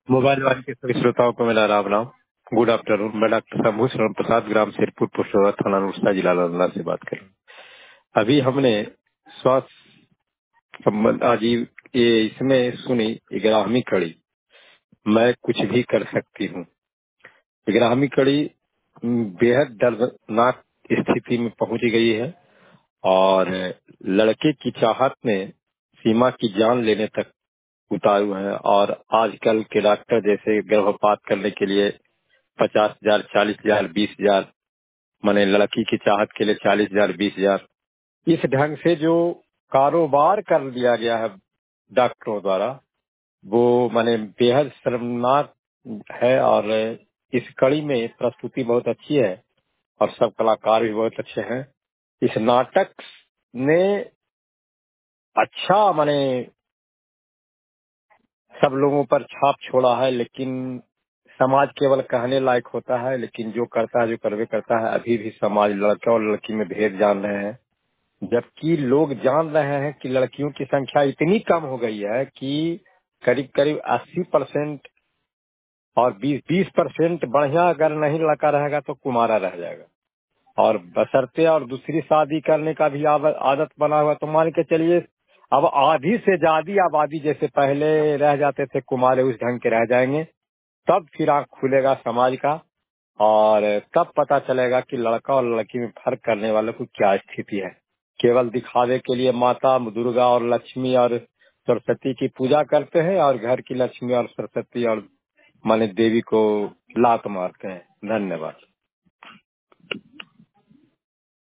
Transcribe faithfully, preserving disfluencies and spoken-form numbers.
Mobile वाले के सभी श्रोताओं को मेरा राम राम। Good afternoon. मैं डॉक्टर शंभू शरण प्रसाद, ग्राम सिरपुर, पोस्ट थाना नुरसा, जिला नालंदा से बात कर रहा हूँ। अभी हमने स्वास्थ्य संबंध आजीव ये इसमें सुनी ग्यारहवीं कड़ी, मैं कुछ भी कर सकती हूँ। ग्यारहवीं कड़ी म, बेहद दर्दनाक स्थिति में पहुंच गई है और लड़के की चाहत में सीमा की जान लेने तक उतारू है। और आजकल के डॉक्टर जैसे गर्भपात करने के लिए पचास हजार, चालीस हजार, बीस हजार, माने लड़की की चाहत के लिए चालीस हजार, बीस हजार, इस ढंग से जो कारोबार कर लिया गया है डॉक्टरों द्वारा, वो माने बेहद शर्मनाक है। और इस कड़ी में प्रस्तुति बहुत अच्छी है और सब कलाकार भी बहुत अच्छे हैं। इस नाटक ने अच्छा माने सब लोगों पर छाप छोड़ा है, लेकिन समाज केवल कहने लायक होता है, लेकिन जो करता है, जो करवे करता है, अभी भी समाज लड़का और लड़की में भेद जान रहे हैं। जबकि लोग जान रहे हैं कि लड़कियों की संख्या इतनी कम हो गई है कि करीब करीब अस्सी परसेंट और बीस बीस परसेंट बढ़िया अगर नहीं लड़का रहेगा तो कुमारा रह जाएगा। और बशर्ते और दूसरी शादी करने का भी आव- आदत बना हुआ, तो मान के चलिए अब आधी से ज्यादा आबादी जैसे पहले रह जाते थे कुमारे, उस ढंग के रह जाएंगे। तब फिर आँख खुलेगा समाज का और तब पता चलेगा कि लड़का और लड़की में फर्क करने वालों को क्या स्थिति है। केवल दिखावे के लिए माता दुर्गा और लक्ष्मी और सरस्वती की पूजा करते हैं और घर की लक्ष्मी और सरस्वती और माने देवी को लात मारते हैं। धन्यवाद।